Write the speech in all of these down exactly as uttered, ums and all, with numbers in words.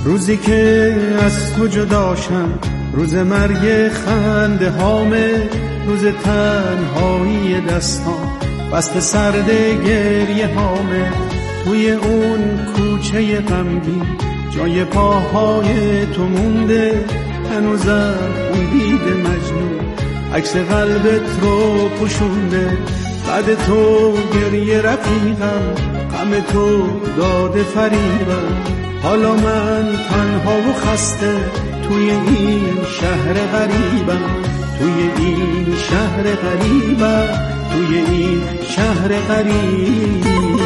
روزی که از تو جداشم، روز مرگ خنده هامه، روز تنهایی دستان بست سرد گریه هامه. توی اون کوچه غمگین جای پاهای تو مونده، هنوزم اون بید مجنون عکس قلبت رو پوشونده. بعد تو گریه رفیقم، غم تو داده فریبم. حالا من تنها و خسته توی این شهر غریبم، توی این شهر غریبم، توی این شهر غریبم.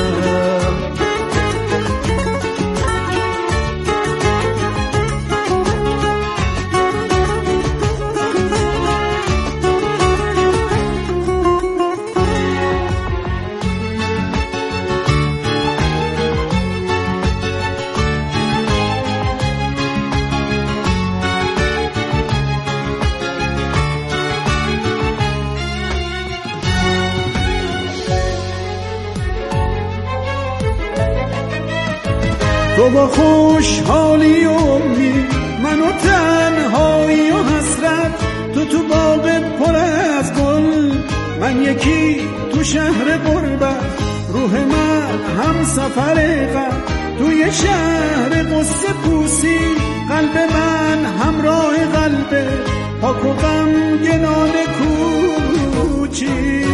تو با خوشحالی و امید، من و تنهایی و حسرت. تو تو باغ پر از گل، من یکی تو شهر غربت. روح من هم سفر غم، توی شهر قصه پوسی. قلب من همراه قلب پاک و غمگنان کوچی.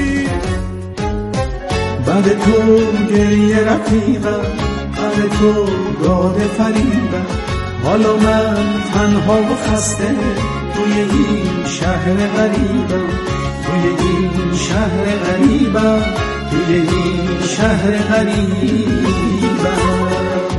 بعد تو گریه رفیقم، غم تو داده فریبم. حالا من تنها و خسته توی این شهر غریبم، توی این شهر غریبم، توی این شهر غریبم.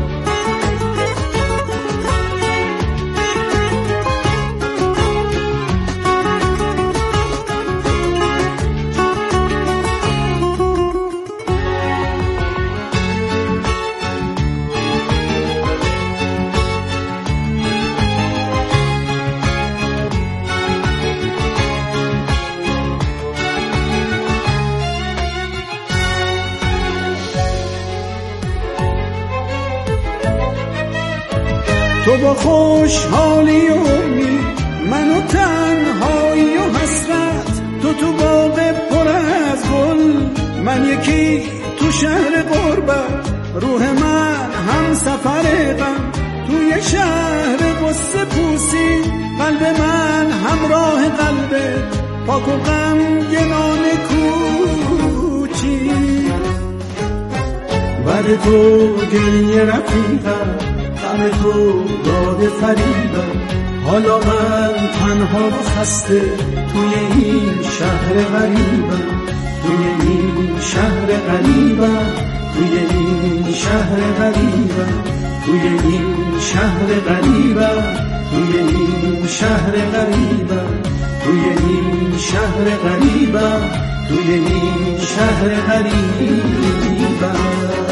تو با خوشحالی و امید، من و تنهایی و حسرت. تو تو باغ پر از گل، من یکی تو شهر غربت. روح من هم سفر غم، توی شهر قصه پوسی. قلب من همراه قلب پاک و غمگنان کوچی. بعد تو گریه رفیقم، غم تو داده فریبم. حالا من تنها و خسته توی این شهر غریبم، توی این شهر غریبم، توی این شهر غریبم، توی این شهر غریبم، توی این شهر غریبم، توی این شهر غریبم، توی این شهر غریبم.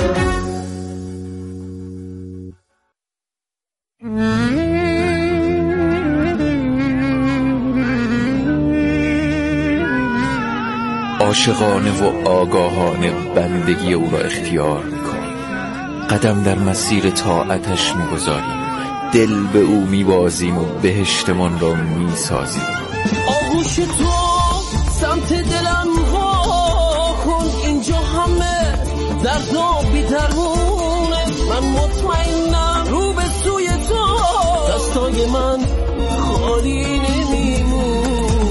عاشقانه و آگاهانه بندگی او را اختیار می‌کنیم، قدم در مسیر طاعتش می‌گذاریم، دل به او می‌بازیم و بهشتمان را می‌سازیم. آغوش تو سمت دلم وا کن، اینجا همه درد و بی‌درمونه. من مطمئنم رو به سوی تو دستای من خالی نمیمونه.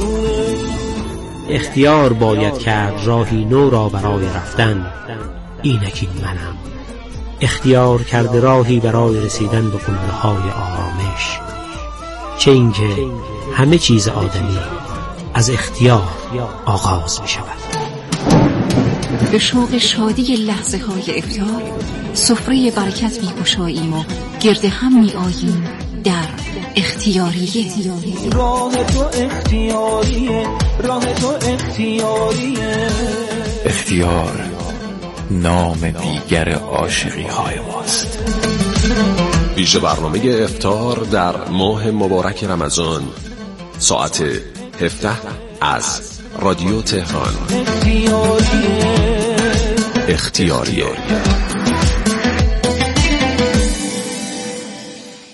اختیار باید کرد راهی نو را برای رفتن، اینکی منم. اختیار کرده راهی برای رسیدن به قله‌های آرامش. چه اینکه همه چیز آدمی از اختیار آغاز می شود. به شوق شادی لحظه های افطار سفره برکت می گشاییم و گرد هم می آییم در اختیاریه. راه تو اختیاریه، راه تو اختیاریه. اختیار نام دیگر عاشقی های ماست. ویژه برنامه افطار در ماه مبارک رمضان ساعت هفده از رادیو تهران. اختیاریه اختیاریه.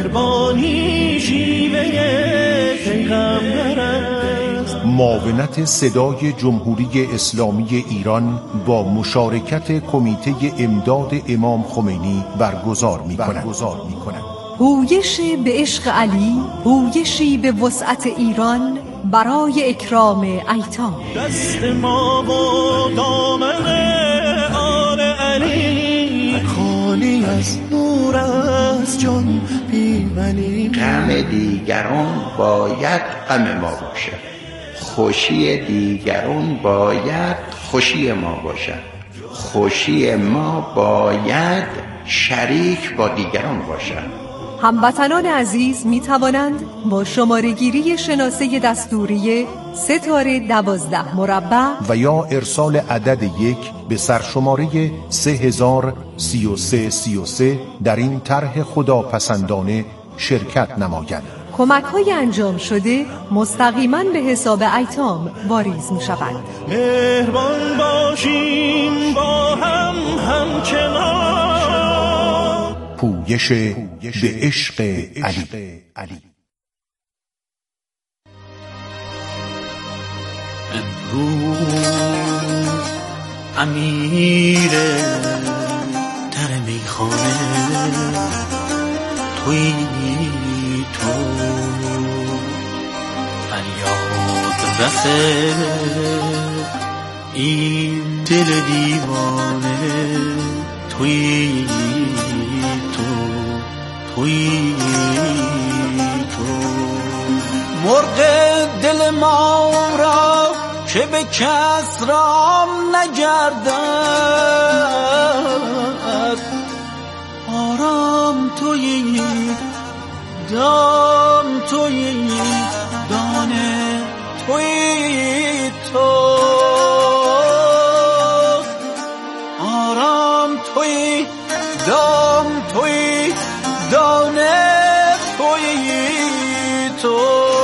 مهربانی شیوه پیغمبر است. معاونت صدای جمهوری اسلامی ایران با مشارکت کمیته امداد امام خمینی برگزار می‌کند. پویش به عشق علی، پویشی به وسعت ایران برای اکرام ایتام. دست ما و دامن آل علی خالی از نور از جان بی‌منی. غم دیگران باید غم ما باشد، خوشی دیگران باید خوشی ما باشد، خوشی ما باید شریک با دیگران باشد. هموطنان عزیز می توانند با شماره گیری شناسه دستوری ستاره دوازده مربع و یا ارسال عدد یک به سرشماره سه هزار سی و سه سی و سه در این طرح خداپسندانه شرکت نمایند. کمک های انجام شده مستقیما به حساب ایتام واریز می شوند. مهربان باشیم با هم همچنان. پویش به عشق علی. امروز امیر در میخانه توی تو، فریاد رس این دل دیوانه توی تو، توی تو. مرغ دل ما را که به کس رام نگردد، آرام توی دام توی دانه توی تو، آرام توی دام توی دانه توی تو.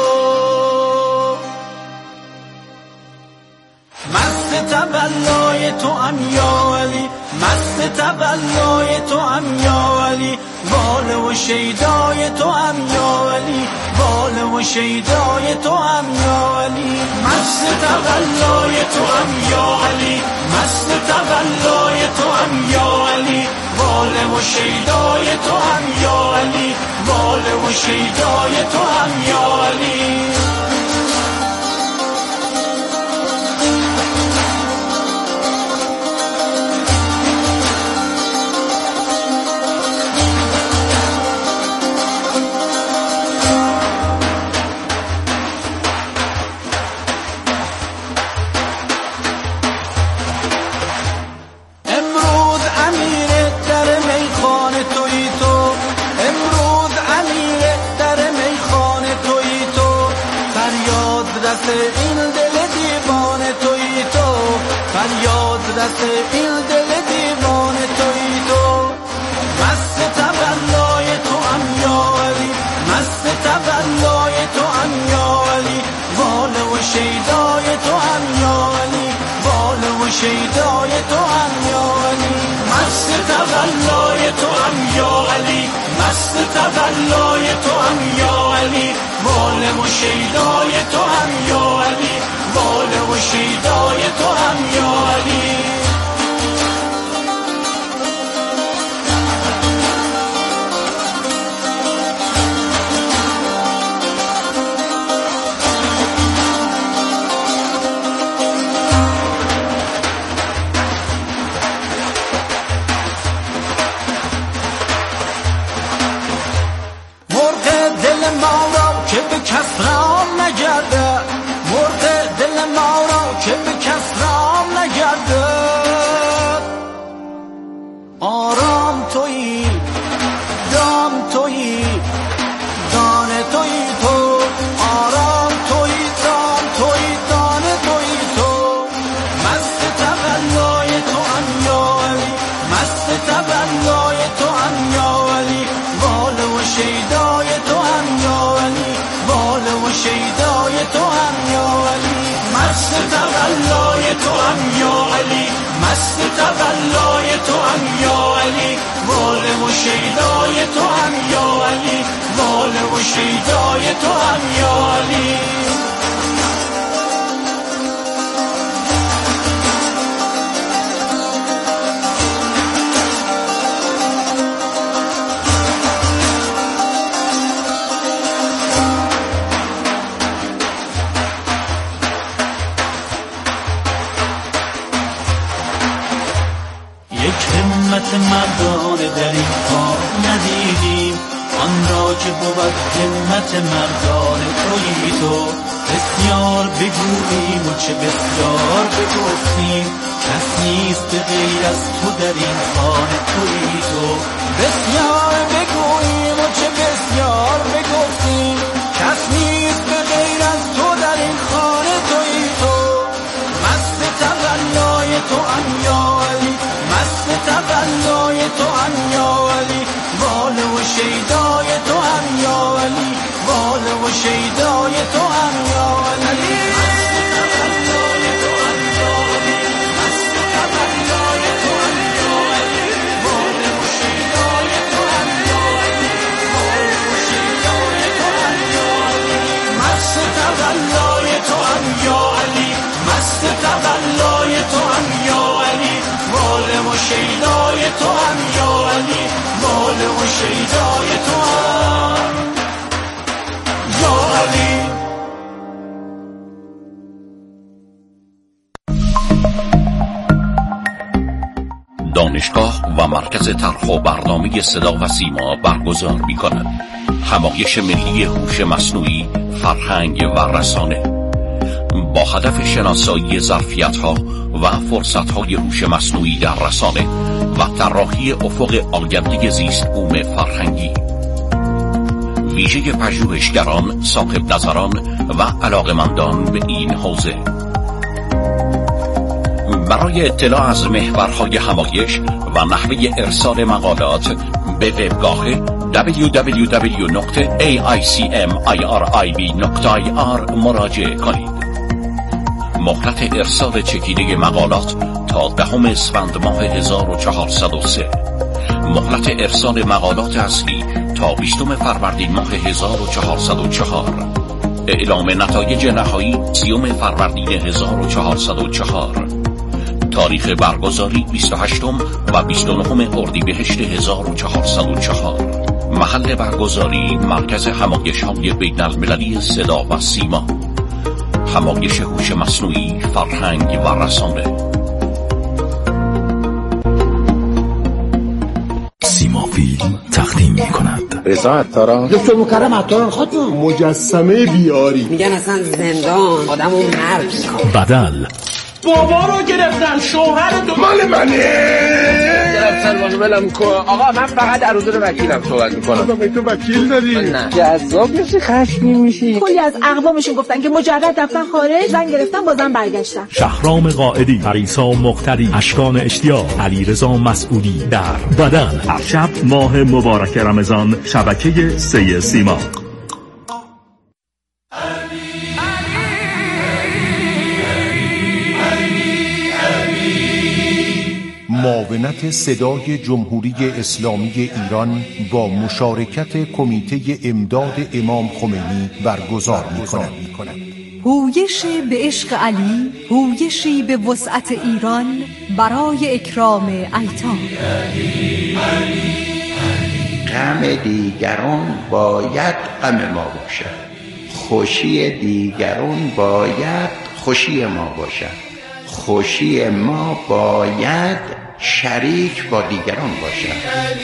مست تولای تو ام یا علی، مست تولای تو ام یا علی، باله و شیدای تو ام یا علی، باله و شیدای تو ام یا علی. مست تولای تو ام یا علی، مست تولای تو ام یا علی، باله و شیدای تو ام یا علی، باله و شیدای تو ام یا علی. این دل دیوانه توی تو، فریاد رس این دل دیوانه توی تو. مست تولای تو ام یا علی، مست تولای تو ام یا علی، واله و شیدای تو ام یا علی، واله و شیدای تو ام یا علی. مست تولای تو ام یا علی، مست تولای تو ام یا علی، واله و شیدای تو ام یا علی، واله و شیدای تو ام یا علی. که به کس رام نگرده، مرد دل ما را که به کس رام نگرده، آرام تویی دام تویی دانه تویی تو، آرام تویی دام تویی دانه تویی تو. مست تولای تو ام یا علی، مست تولای تو ام یا علی، واله و شیدای تو ام یا علی، واله و شیدای تو ام یا علی. مست تولای تو ام یا علی، مست تولای تو ام یا علی، واله و شیدای تو ام یا علی، را که بود همت مردان تویی تو. بسیار بگوییم و چه بسیار بگفتیم، کس نیست به غیر از تو در این خانه تویی تو. بسیار بگوییم و چه بسیار بگفتیم، کس نیست به غیر از تو در این خانه تویی تو. مست تولای تو ام یا علی، مست تولای تو ام یا علی، واله و شیدای تو ام یا علی، واله و شیدای تو ام یا علی. تولای تو هم یا علی، واله و شیدای تو هم یا علی، واله و شیدای تو هم یا علی. دانشگاه و مرکز طرح و برنامه صدا و سیما برگزار می‌کند همایش ملی هوش مصنوعی، فرهنگ و رسانه با هدف شناسایی ظرفیت‌ها و فرصت‌های هوش مصنوعی در رسانه و طراحی افق آینده زیست بوم فرهنگی. ویژه پژوهشگران، صاحب نظران و علاقمندان به این حوزه. برای اطلاع از محورهای همایش و نحوه ارسال مقالات به وبگاه دبلیو دبلیو دبلیو دات ای آی سی ام آی آر آی بی دات آی آر مراجعه کنید. مهلت ارسال چکیده مقالات تا دهم اسفند ماه هزار و چهارصد و سه. مهلت ارسال مقالات اصلی تا بیستم فروردین ماه هزار و چهارصد و چهار. اعلام نتایج نهایی سیوم فروردین هزار و چهارصد و چهار. تاریخ برگزاری بیست و هشتم و بیست و نهم اردیبهشت هزار و چهارصد و چهار. محل برگزاری مرکز همایش‌های بین المللی صدا و سیما. همایش هوش مصنوعی، فرهنگ و رسانه. سیما فیلم تقدیم می کند رضا عطاران، دکتر مکرم عطاران خودم، مجسمه بیاری. میگن اصلا زندان آدمو مرگ میکنه. بدل بابا رو گرفتن، شوهر دو مال منه. گرفتن واسه ولم کو. آقا من فقط در حضور وکیلم صحبت میکنم. آقا تو وکیل داری؟ نه. جذاب میشی، خشمگین میشی. کلی از اقوامشون گفتن که مجرد رفتن خارج، زنگ گرفتن بازم برگشتن. شهرام قائدی، پریسا مقتدی، اشکان اشتیاق، علیرضا مسعودی در بدل. هر شب ماه مبارک رمضان، شبکه سه سیما. معاونت صدای جمهوری اسلامی ایران با مشارکت کمیته امداد امام خمینی برگزار می‌کند. پویش به عشق علی، پویشی به وسعت ایران برای اکرام ایتام. غم دیگران باید غم ما باشد، خوشی دیگران باید خوشی ما باشد، خوشی ما باید شریک با دیگران باشد.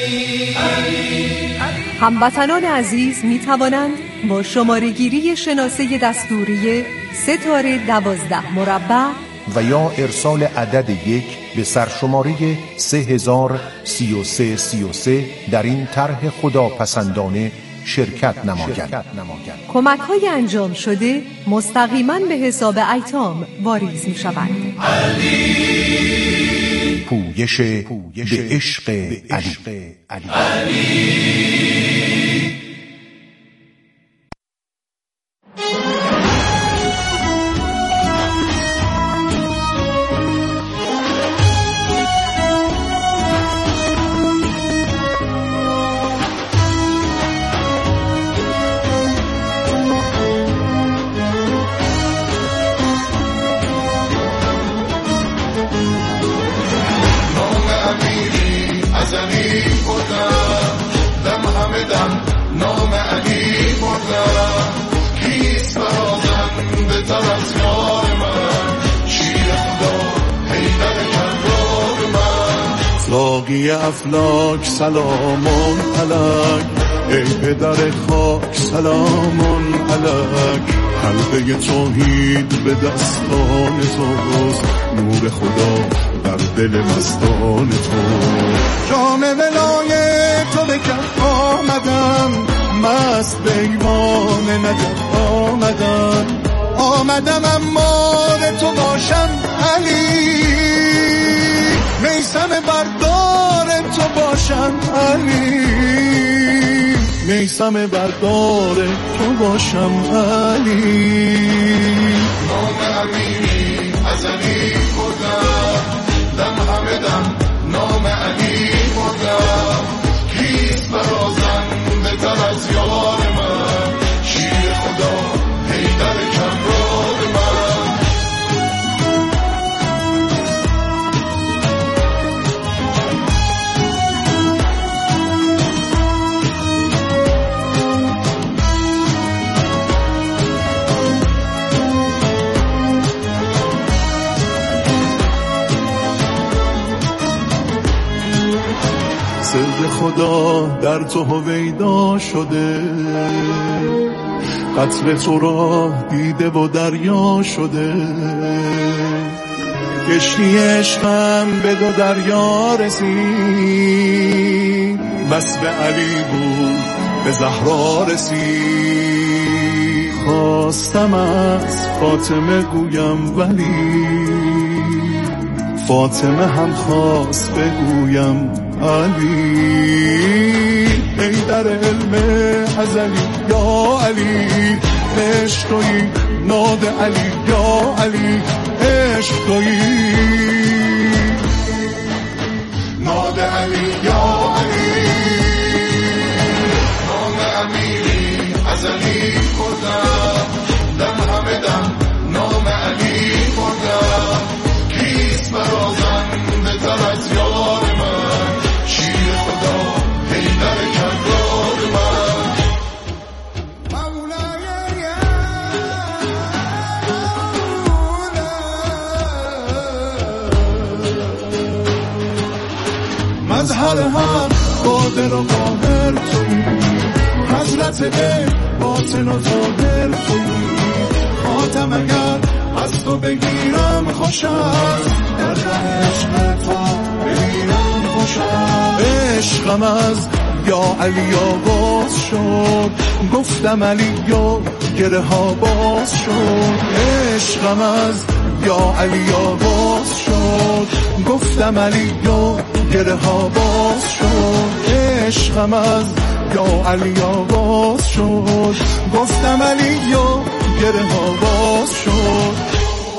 هموطنان عزیز می توانند با شماره گیری شناسه دستوری ستاره دوازده مربع و یا ارسال عدد یک به سرشماره سه هزار سی و سه سی و سه در این طرح خداپسندانه شرکت نمایند. کمک های انجام شده مستقیما به حساب ایتام واریز می شوند. پویش به عشق علی. باقی افلاک سلامون علک، ای پدر خاک سلامون علک. حلقه توحید به دستان توست، نور خدا در دل مستان تو. جام ولای تو به کف آمدم، مست به ایوان نجف آمدم. آمدم اما تو باشم علی، میسم بردار تو باشم علی، میسم بردار تو باشم علی. نام امیری ازلی بودم، دم همه دم نام علی بودم. کیست برازنده تر از یار من، شیر خدا حیدر کرار من. سر خدا در تو هویدا شده، قطر تو را دیده و دریا شده. کشتی عشقم به دو دریا رسید، بس به علی بود به زهرا رسید. خواستم از فاطمه گویم ولی فاطمه هم خواست بگویم علی. ای در علم ازلی یا علی، عشق تویی ناد علی یا علی، عشق تویی ناد علی یا علی. نام امیری ازلی خودم، دم همه دم نام علی خودم. کیست برازنده تر از یار من، شیر خدا حیدر کرار من. مظهر حق قادر و قاهر تویی، حضرت به باطن و ظاهر تویی. خاتم اگر از تو بگیرم خوش است، در ره عشق تو بگیرم خوش است. عشقم از یا علی آغاز شد، گفتم علی یا گره ها باز شد. عشقم از یا علی آغاز شد، گفتم علی یا گره ها باز شد. عشقم از یا علی آغاز شد، گفتم علی یا گره ها باز شد.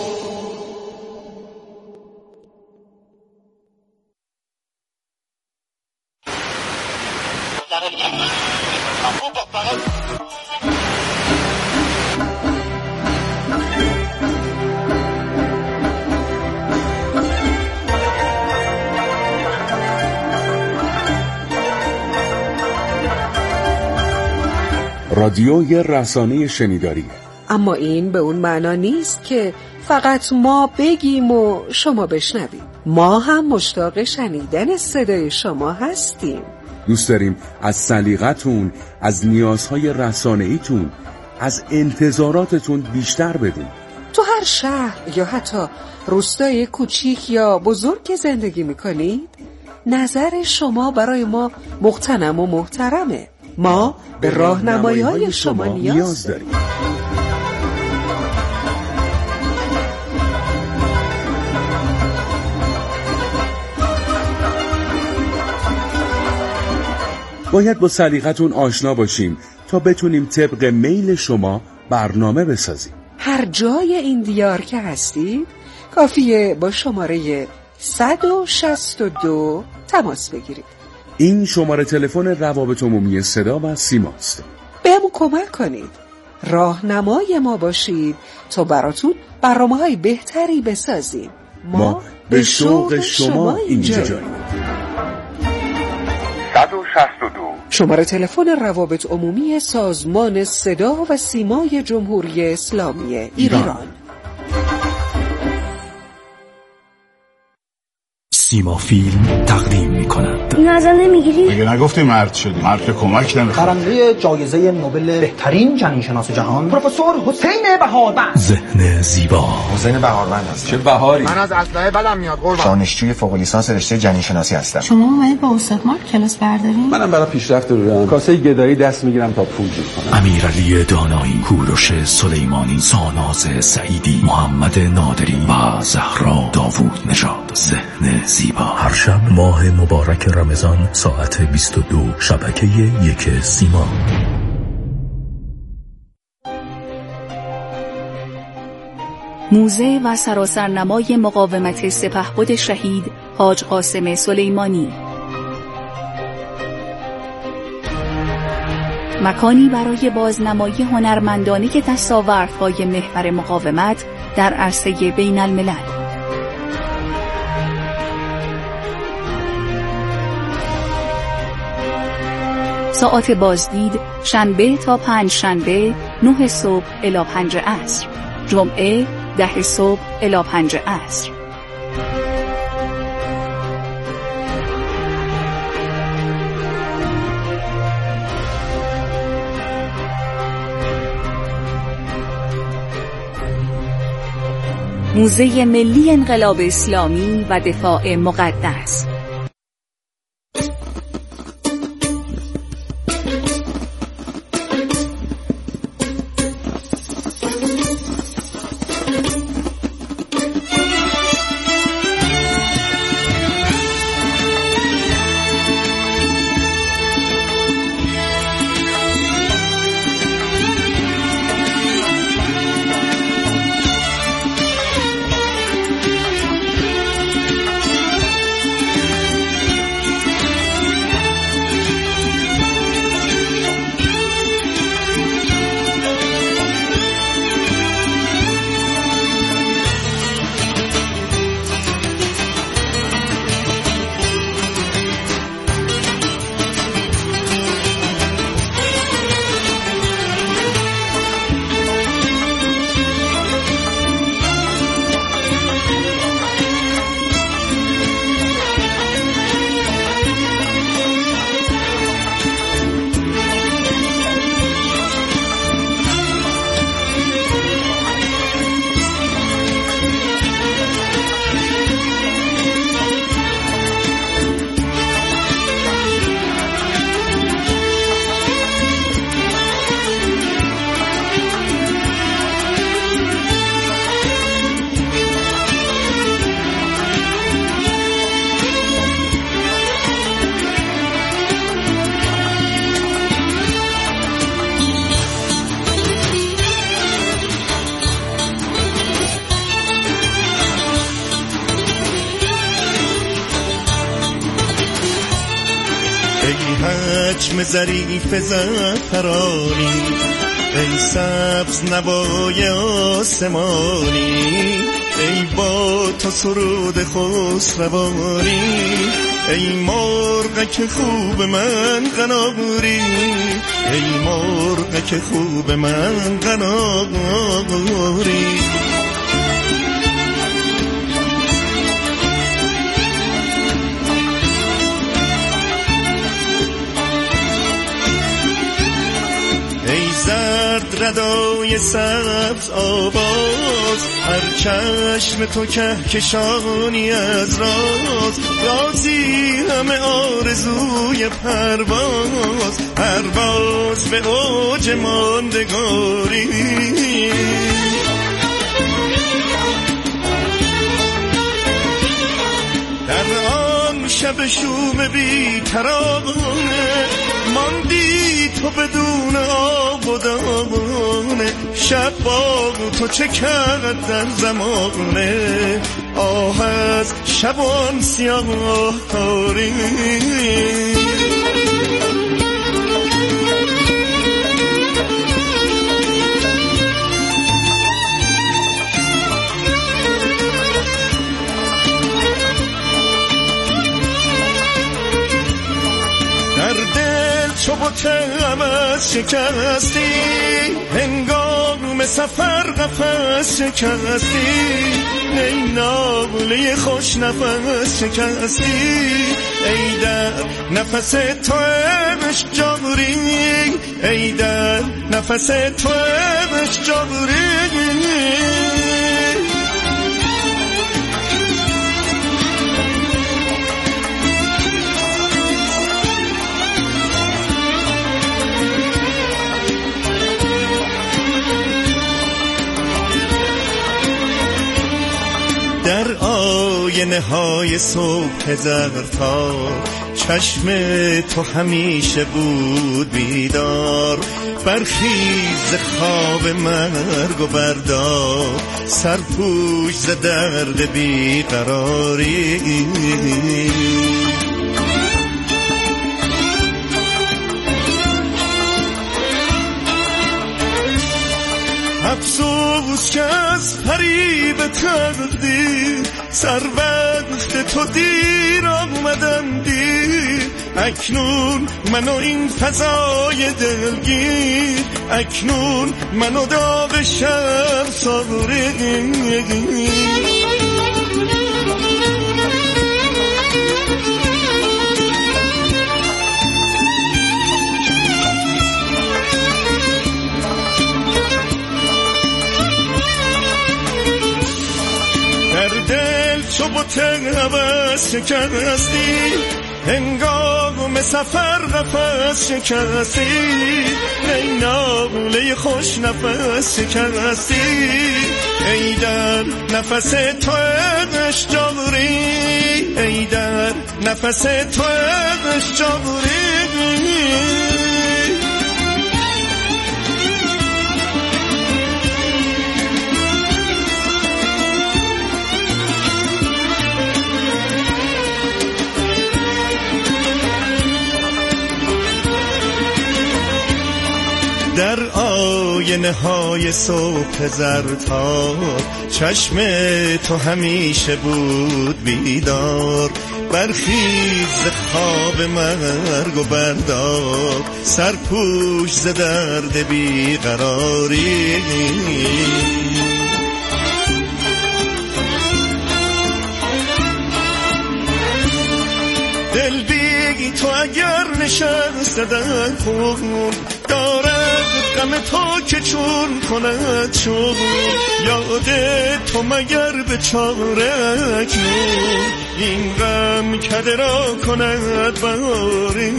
رادیوی رسانه شنیداری، اما این به اون معنا نیست که فقط ما بگیم و شما بشنوید. ما هم مشتاق شنیدن صدای شما هستیم. دوست داریم از سلیقتون، از نیازهای رسانه‌ایتون، از انتظاراتتون بیشتر بدونیم. تو هر شهر یا حتی روستای کوچیک یا بزرگ که زندگی میکنید، نظر شما برای ما مغتنم و محترمه. ما به راهنمایی‌های شما نیاز داریم. باید با سلیقتون آشنا باشیم تا بتونیم طبق میل شما برنامه بسازیم. هر جای این دیار که هستید کافیه با شماره صد و شصت و دو تماس بگیرید. این شماره تلفن روابط عمومی صدا و سیماست. بهمون کمک کنید، راهنمای ما باشید تا براتون برنامه‌های بهتری بسازیم. ما, ما به شوق شما اینجاییم. صد و شصت و دو شماره تلفن روابط عمومی سازمان صدا و سیمای جمهوری اسلامی ایران. سیما فیلم تقدیم می‌کند. این ازم نمیگیری؟ مگه نگفتی مرد شدی؟ مرد که کمک نمی‌کنه. برنده جایزه نوبل بهترین جنین‌شناس جهان پروفسور حسین بهاروند. ذهن زیبا. حسین بهاروند هست. چه بهاری؟ من از اسلحه بدم میاد قربان. دانشجوی فوق لیسانس رشته جنین‌شناسی هستم. شما اومدید با استاد مارک کلاس بردارین؟ منم برای پیشرفت رویام کاسه گدایی دست میگیرم تا پول جمع کنم. امیرعلی دانایی، کوروش سلیمانی، ساناز سعیدی، محمد نادری و زهرا داوود نژاد. ذهن زیبا. هر شب ماه مبارک رمضان ساعت بیست و دو شبکه یک سیما. موزه و سراسرنمای مقاومت سپهبد شهید حاج قاسم سلیمانی. مکانی برای بازنمایی هنرمندانه دستاوردهای محور مقاومت در عرصه بین الملل. ساعت بازدید شنبه تا پنج شنبه نه صبح الی پنج عصر، جمعه ده صبح الی پنج عصر. موزه ملی انقلاب اسلامی و دفاع مقدس. حجم ظریف زعفرانی، ای سبز نوای آسمانی، ای با تو سرود خسروانی، ای مرغ که خوب من قناری، ای مرغ که خوب من قناری. زرد ردای سبز آواز، هر چشم تو کهکشانی از راز، رازی همه آرزوی پرواز، پرواز به اوج ماندگاری. در آن شب شوم بی ترانه، ماندی تو بدون آب و دانه، شب با تو چه کرد در زمانه، آه از شبان سیاه کاری. چو بتم از شکستی، هنگام هنگام سفر قفس شکستی، ای ناله خوش نفس شکستی، ای در نفس تو عشق جاری، ای در نفس تو عشق جاری. در آینه های صبح زرتا چشم تو همیشه بود بیدار، برخیز خواب مرگ و بردار، سرپوش ز درد بیقراری. افسوس که از فریب تقدیر سر وقت تو دیر آمدم دیر، اکنون منو این فضای دلگیر، اکنون منو داغ شب ساری. چو بوت هوس شکستی، هنگام سفر قفس شکستی، ای ناله خوش نفس شکستی، ای در نفس تو عشق جاری، ای در نفس تو عشق جاری. در آینه های صبح زرتاب چشم تو همیشه بود بیدار، برخیز خواب مرگ و بردار، سرپوش ز درد بیقراری. دل بی تو اگر نشسته در خون، دارد غم تو که چون کند چون، یاد تو مگر به چاره کن، این غم کده را کند باری.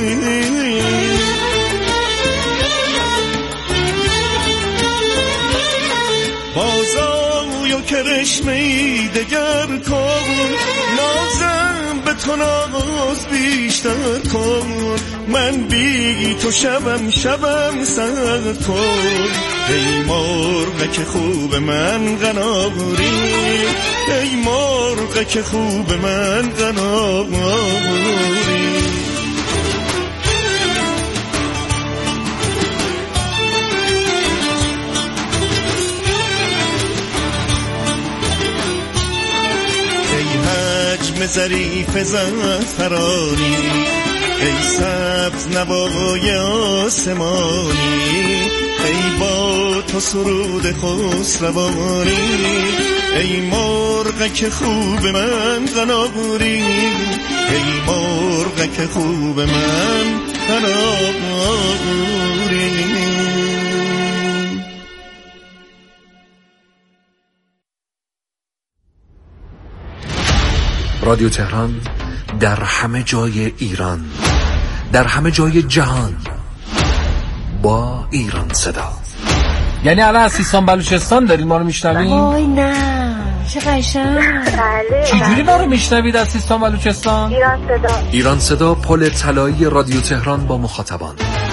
بازای و کرشمه‌ای دگر کن، نازم به تو ناز بیشتر کن، من بی تو شبم شبم سر کن، ای مرغ که خوب من قناری، ای مرغ که خوب من قناری. ظریف زعفرانی، ای سبز نوای آسمانی، ای با تو سرود خسروانی، ای مرغ که خوب من قناری، ای مرغ که خوب من قناری. رادیو تهران در همه جای ایران، در همه جای جهان، با ایران صدا. یعنی الان از سیستان بلوچستان دارید ما رو میشنوید؟ وای نه چه قشنگ. بله. چجوری ما رو میشنوید از سیستان بلوچستان؟ ایران صدا. ایران صدا، پل طلایی رادیو تهران با مخاطبان.